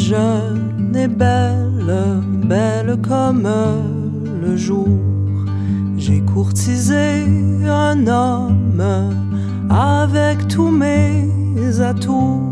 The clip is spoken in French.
jeune et belle, belle comme le jour. J'ai courtisé un homme avec tous mes atours.